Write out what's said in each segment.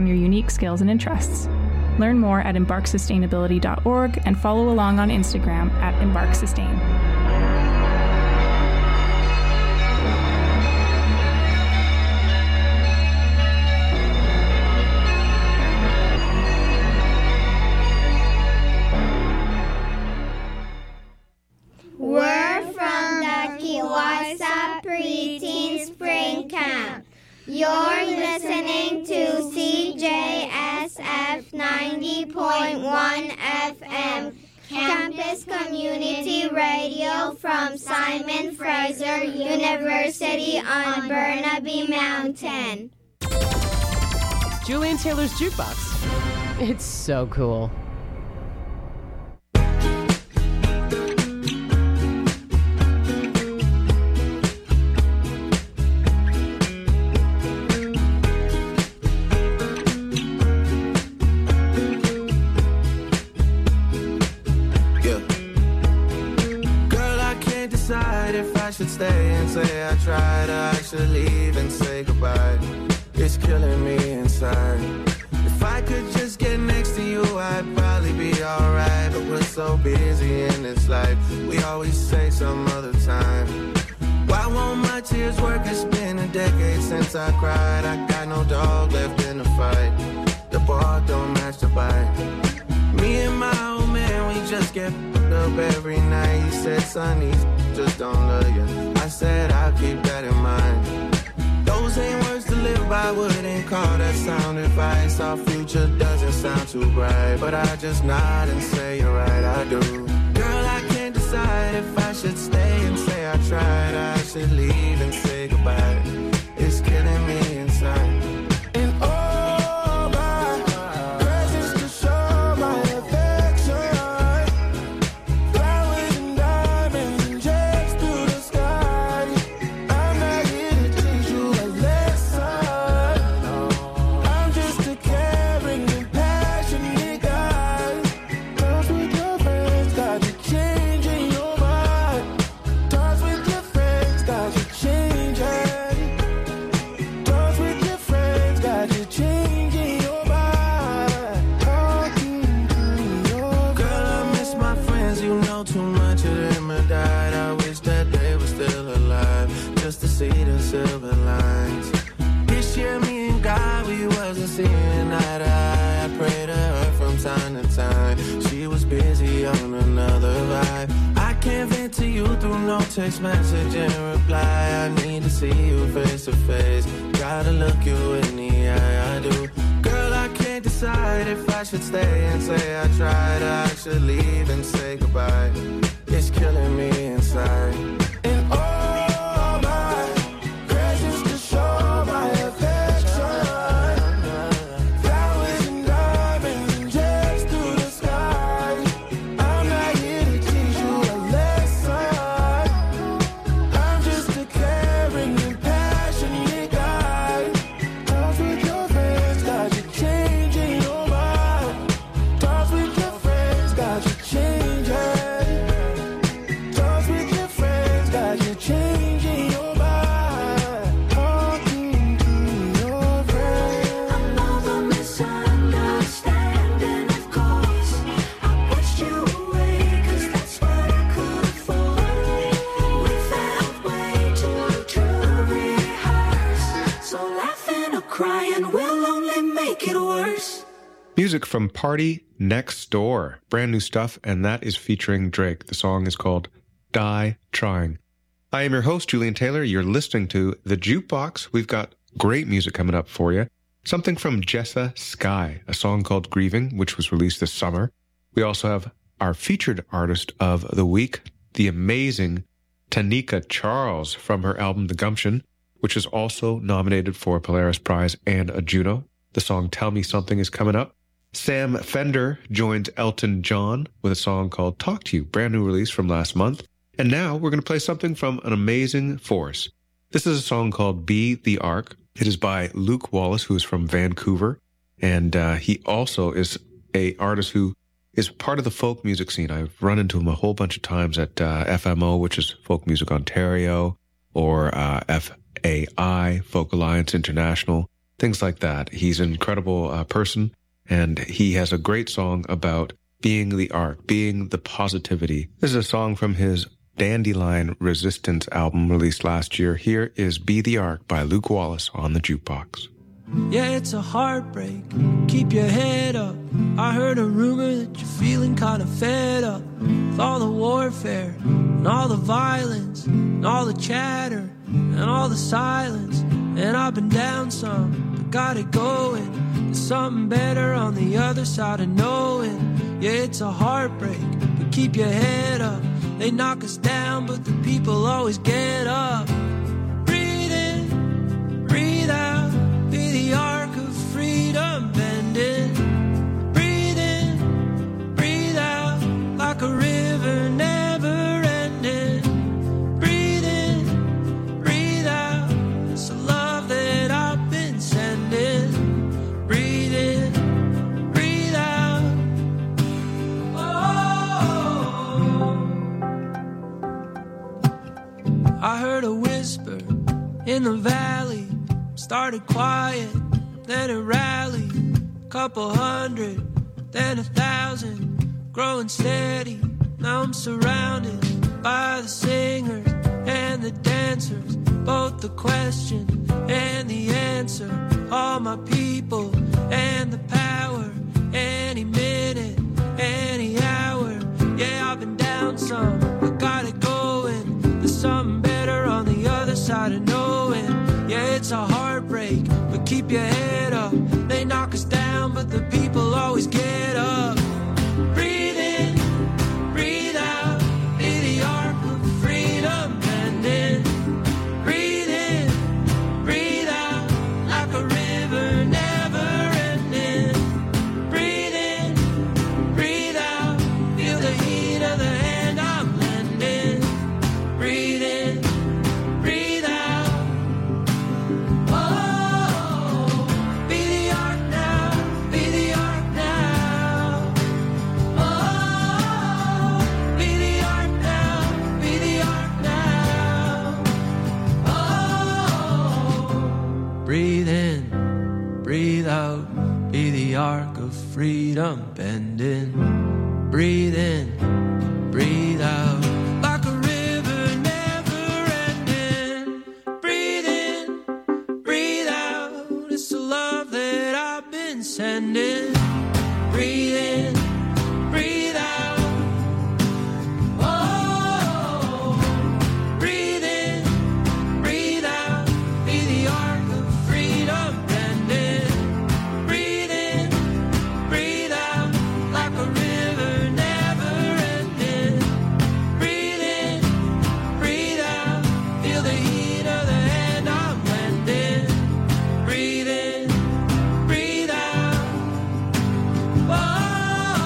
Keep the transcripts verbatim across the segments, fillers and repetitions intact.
your unique skills and interests. Learn more at embark sustainability dot org and follow along on Instagram at embark sustain. We're from the Kiwasa Preteen Spring Camp. You're listening to C J S F ninety point one F M, Campus Community Radio from Simon Fraser University on Burnaby Mountain. Julian Taylor's Jukebox. It's so cool. If I should stay and say I tried, or I should leave and say goodbye. It's killing me inside. If I could just get next to you, I'd probably be alright. But we're so busy in this life, we always say some other time. Why won't my tears work? It's been a decade since I cried. I got no dog left in the fight. The bar don't match the bite. Me and my old man, we just get up every night. He said, son, these just don't love you. I said, I'll keep that in mind. Those ain't words to live by, wouldn't call that sound advice. Our future doesn't sound too bright, but I just nod and say you're right, I do. Girl, I can't decide if I should stay and say I tried, or I should leave and say goodbye. It's killing me inside. And all my presents to show my affection. Flowers and diamonds and jets through the sky. I'm not here to teach you a lesson. I'm just a caring and passionate guy. Talks with your friends got you changing your mind. Talks with your friends got you changing. Talks with your friends got you changing your mind. Talking to your girl, I miss my friends. You know too much of them have died. I wish that they were still alive, just to see the silver lines. This year, me and God, we wasn't seeing eye to eye. I pray to her from time to time. She was busy on another vibe. I can't vent to you through no text message and reply. I need to see you face to face. Gotta look you in the eye, I do. Girl, I can't decide if I should stay and say I tried, or I should leave and say goodbye. It's killing me inside. And all my presents to show my affection. Flowers and diamonds and jets through the sky. I'm not here to teach you a lesson. I'm just a caring and passionate guy. Talks with your friends got you changing your mind. Talks with your friends got you changing. Talks with your friends got you changing your mind. Talking to your friends. I know the misunderstanding, of course. I pushed you away, cause that's what I could afford. We found way too true to rehearse. So laughing or crying will only make it worse. Music from Party Next Door. Brand new stuff, and that is featuring Drake. The song is called Die Trying. I am your host, Julian Taylor. You're listening to The Jukebox. We've got great music coming up for you. Something from Jessa Sky, a song called Grieving, which was released this summer. We also have our featured artist of the week, the amazing Tanika Charles from her album The Gumption, which is also nominated for a Polaris Prize and a Juno. The song Tell Me Something is coming up. Sam Fender joins Elton John with a song called Talk to You, brand new release from last month. And now we're going to play something from an amazing force. This is a song called Be the Ark. It is by Luke Wallace, who is from Vancouver. And uh, he also is a artist who is part of the folk music scene. I've run into him a whole bunch of times at uh, F M O, which is Folk Music Ontario, or uh, F A I, Folk Alliance International. things like that. He's an incredible uh, person, and he has a great song about being the ark, being the positivity. This is a song from his Dandelion Resistance album released last year. Here is Be the Ark by Luke Wallace on the Jukebox. Yeah, it's a heartbreak. Keep your head up. I heard a rumor that you're feeling kind of fed up with all the warfare and all the violence and all the chatter and all the silence. And I've been down some, but got it going. There's something better on the other side of knowing. Yeah, it's a heartbreak, but keep your head up. They knock us down, but the people always get up. Breathe in, breathe out. Be the ark of freedom bending. Breathe in, breathe out. Like a river never ending. Breathe in, breathe out. It's the love that I've been sending. Breathe in, breathe out. Oh, I heard a whisper in the valley. Started quiet, then it rallied. Couple hundred, then a thousand. Growing steady, now I'm surrounded by the singers and the dancers. Both the question and the answer. All my people and the power. Any minute, any hour. Yeah, I've been down some, but got it going. There's something better on the other side of knowing. Yeah, it's a heartbreak, but keep your head up. They knock us down, but the people always get up. Breathe in, breathe out. Be the ark of freedom bending. Breathe in, breathe out. Like a river never ending. Breathe in, breathe out. Feel the heat of the hand I'm lending. Breathe in, breathe out. Breathe in, breathe out, be the ark of freedom bending. Breathe in, breathe out, like a river never ending. Breathe in, breathe out, it's the love that I've been sending. Breathe in, breathe out. Oh, breathe in, breathe out, be the ark of freedom bending. Breathe in, breathe out, like a river never ending. Breathe in, breathe out, feel the heat of the hand I'm lending. Breathe in, breathe out. Oh,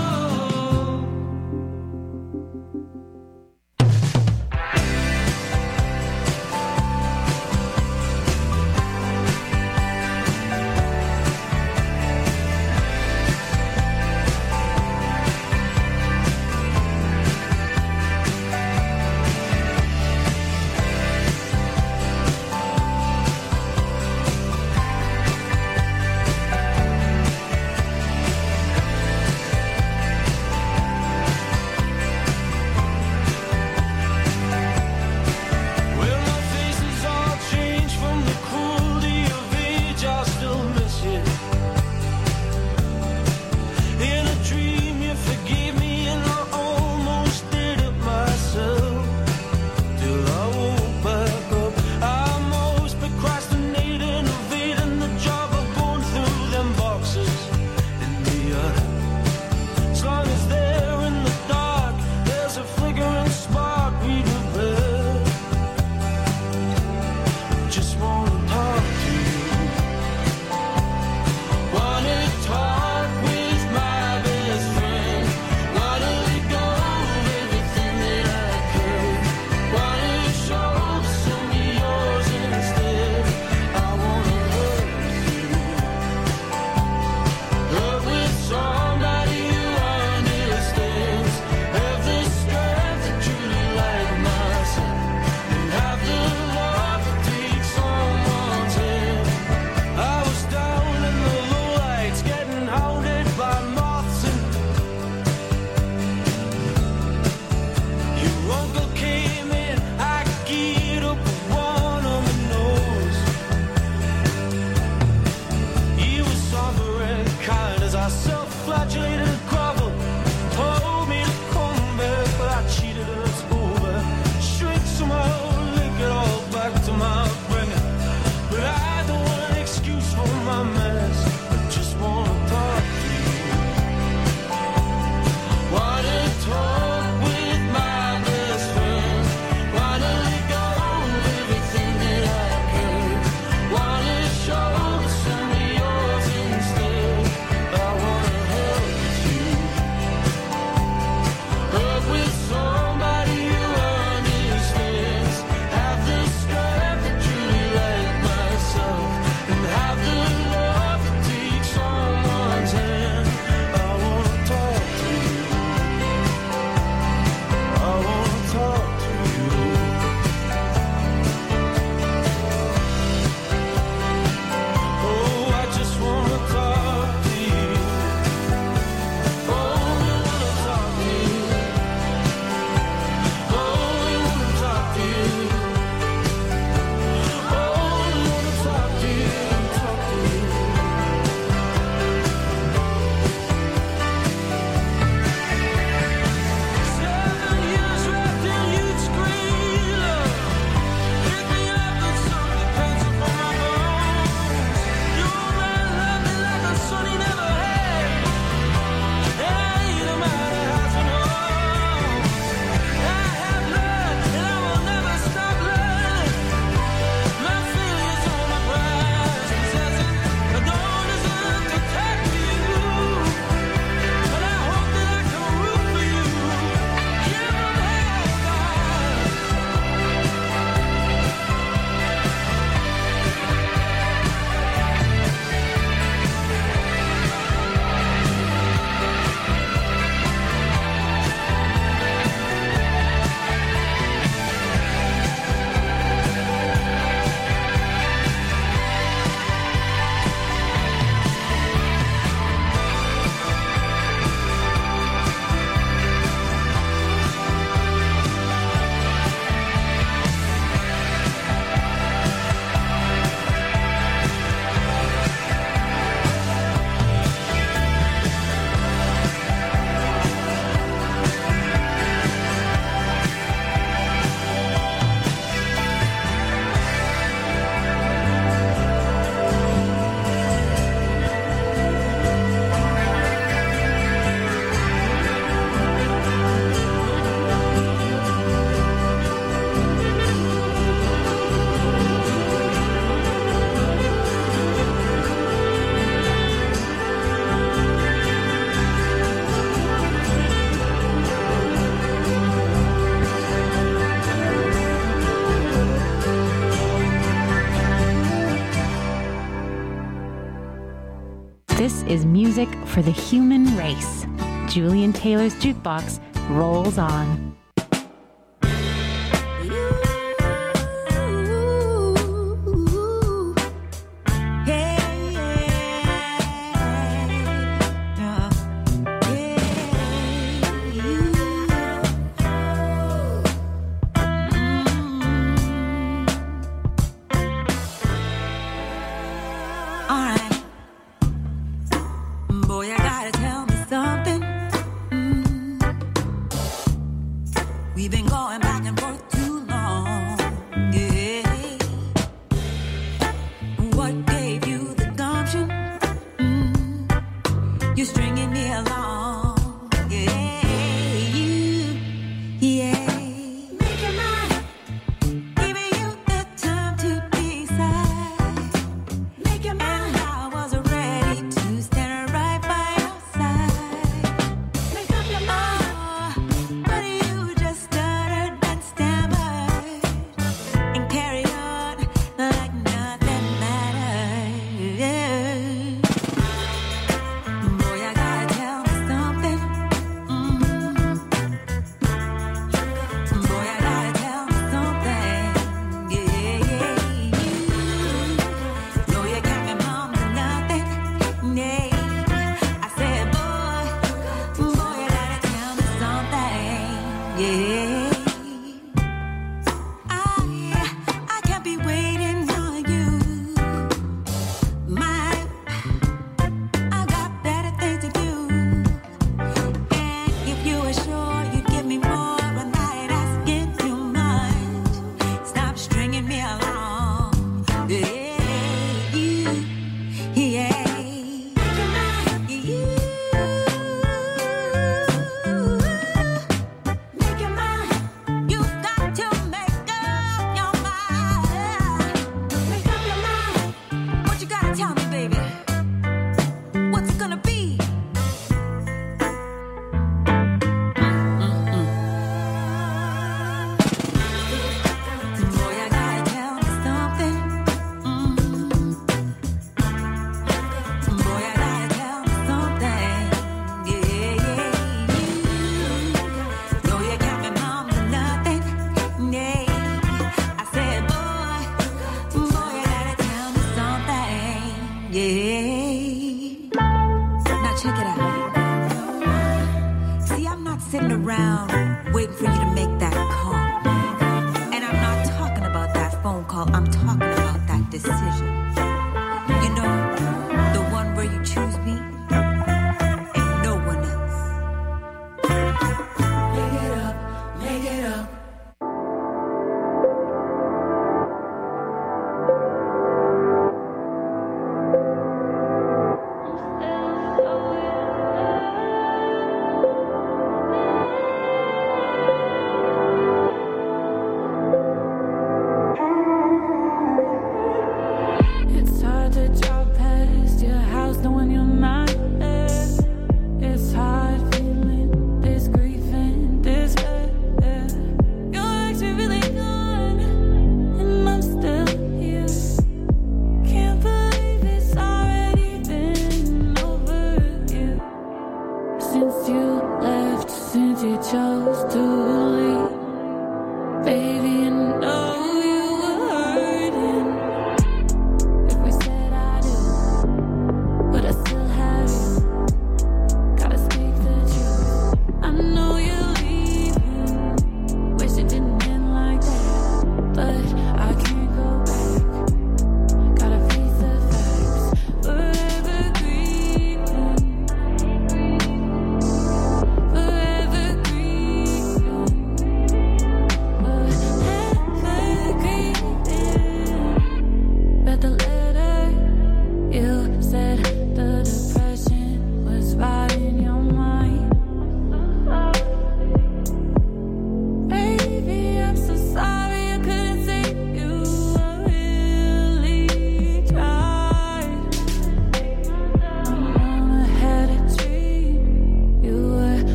is music for the human race. Julian Taylor's Jukebox rolls on.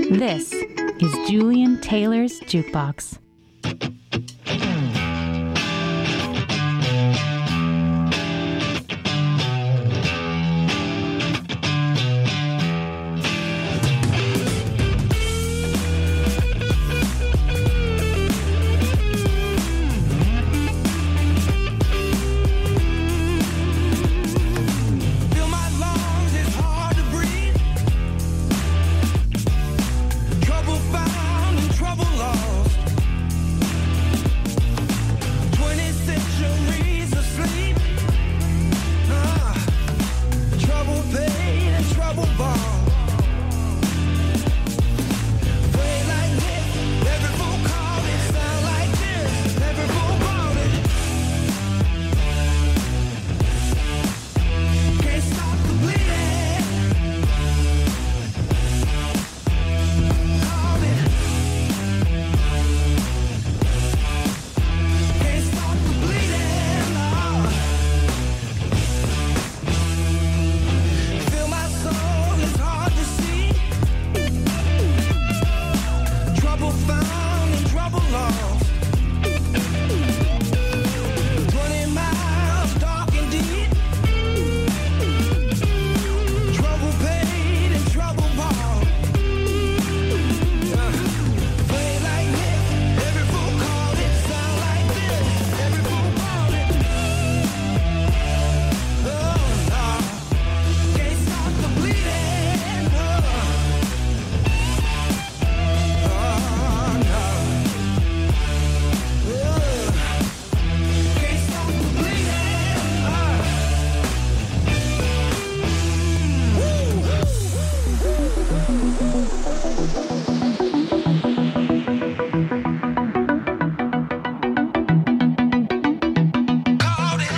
This is Julian Taylor's Jukebox. Fill my lungs, it's hard to breathe. Trouble found and trouble lost. Twenty centuries of sleep. Ah, trouble paid and trouble bought. Play like this, every fool called it. Sound like this, every fool bought it. Can't stop the bleeding. Called it. Can't stop the bleeding. Lord. Feel my soul, it's hard to see. Trouble found and trouble lost. Twenty miles dark and deep. Trouble paid and trouble bought. Play like this, every fool called it. Sound like this, every fool bought it. Oh no, can't stop the bleeding. Oh, oh no, oh, can't stop the bleeding. Called it.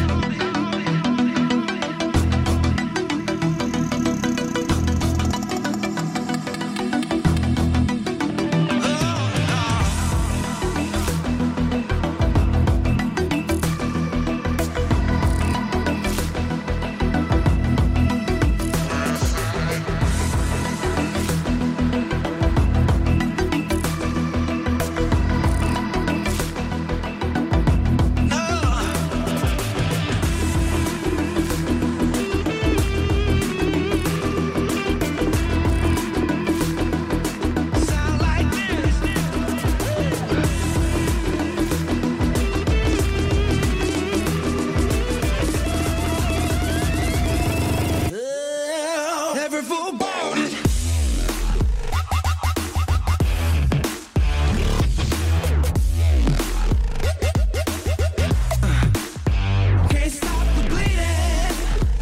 Sound like this. Every fool bought it. Can't stop the bleeding.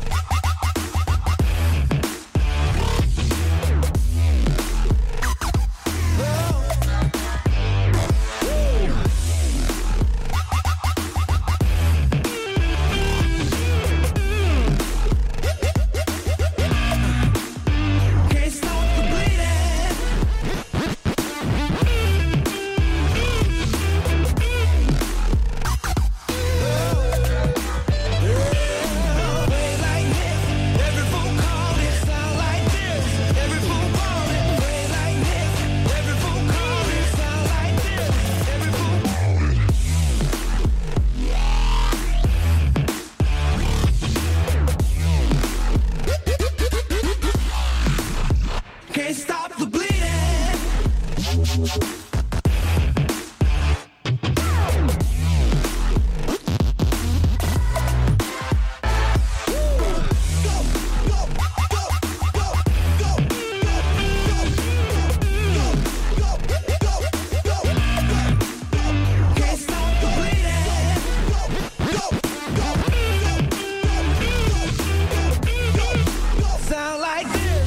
Can't stop the bleeding. Play like this, every fool called it. Sound like this, every fool bought it. Play like this, every fool called it. Sound like this, every fool bought it. Can't stop the bleeding. Can't stop the bleeding. Sound like this.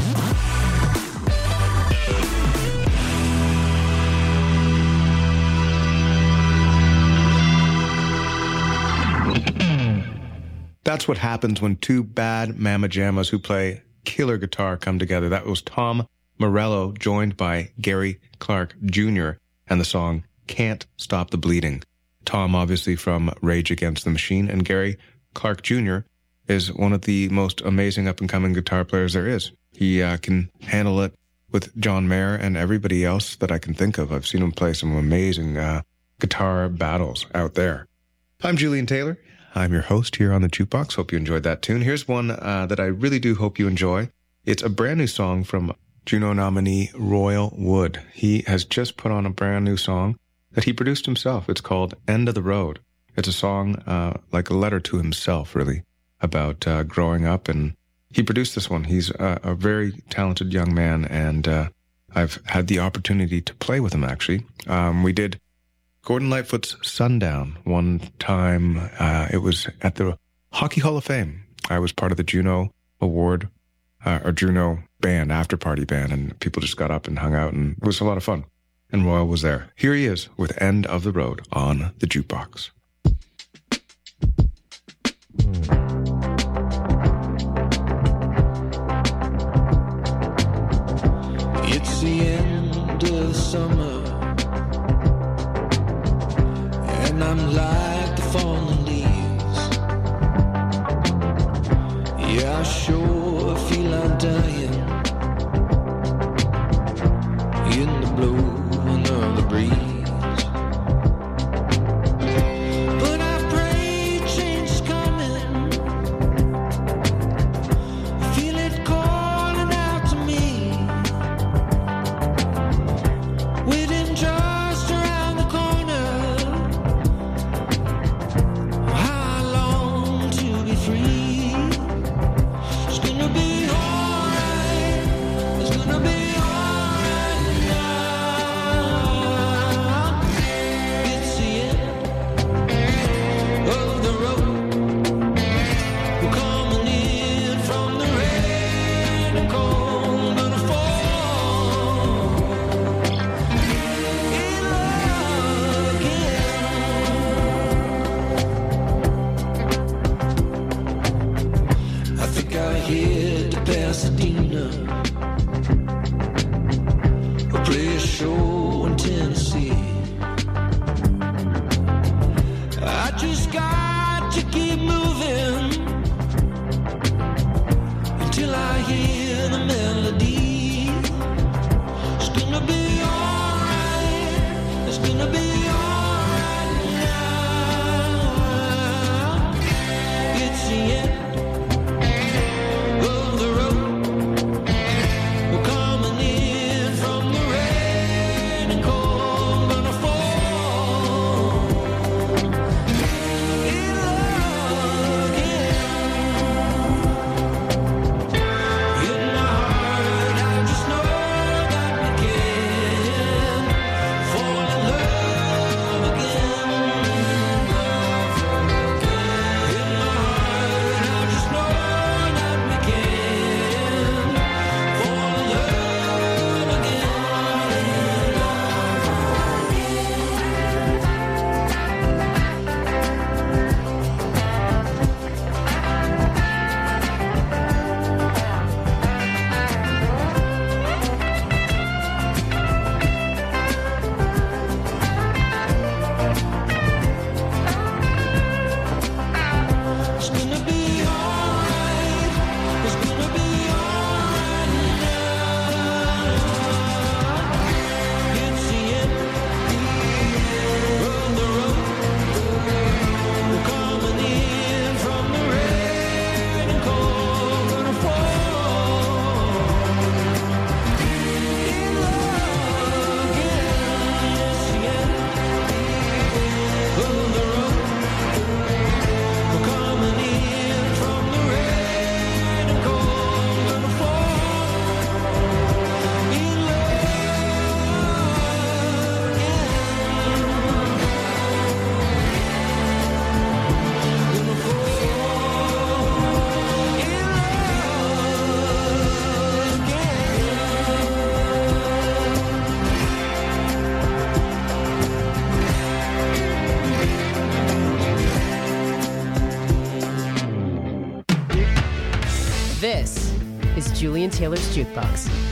That's what happens when two bad mamma jammas who play killer guitar come together. That was Tom Morello, joined by Gary Clark Junior, and the song Can't Stop the Bleeding. Tom, obviously from Rage Against the Machine, and Gary Clark Junior is one of the most amazing up-and-coming guitar players there is. He uh, can handle it with John Mayer and everybody else that I can think of. I've seen him play some amazing uh, guitar battles out there. I'm Julian Taylor. I'm your host here on the Jukebox. Hope you enjoyed that tune. Here's one uh, that I really do hope you enjoy. It's a brand new song from Juno nominee Royal Wood. He has just put on a brand new song that he produced himself. It's called End of the Road. It's a song uh, like a letter to himself, really, about uh, growing up. And he produced this one. He's a, a very talented young man, and uh, I've had the opportunity to play with him, actually. Um, we did Gordon Lightfoot's Sundown one time. Uh, it was at the Hockey Hall of Fame. I was part of the Juno Award, uh, or Juno band, after-party band, and people just got up and hung out, and it was a lot of fun. And Royal was there. Here he is with End of the Road on the Jukebox. It's the end of the summer, and I'm like the fallen leaves. Yeah, I sure feel I'm dying in the blowing of the breeze. But I pray change is coming. I feel it calling out to me, waiting just around the corner. How I long to be free. It's gonna be alright. It's gonna be alright now. It's the end of the road. We're coming in from the rain and cold, gonna fall in love again. I think I head to Pasadena, or play a show in Tennessee. I just got to keep moving until I hear the melody. It's gonna be alright. It's gonna be alright now. It's the end of the road. We're coming in from the rain and cold, gonna fall in love again. In my heart, I just know that we can fall in love again. In my heart, I just know that we can fall in love again. It's gonna be alright. It's gonna be alright now. It's the end of the road. We're coming in from the rain and cold, gonna fall in love again. It's the end of the road. We're coming in from the rain and cold, gonna fall in love again. Gonna fall in love again. This is Julian Taylor's Jukebox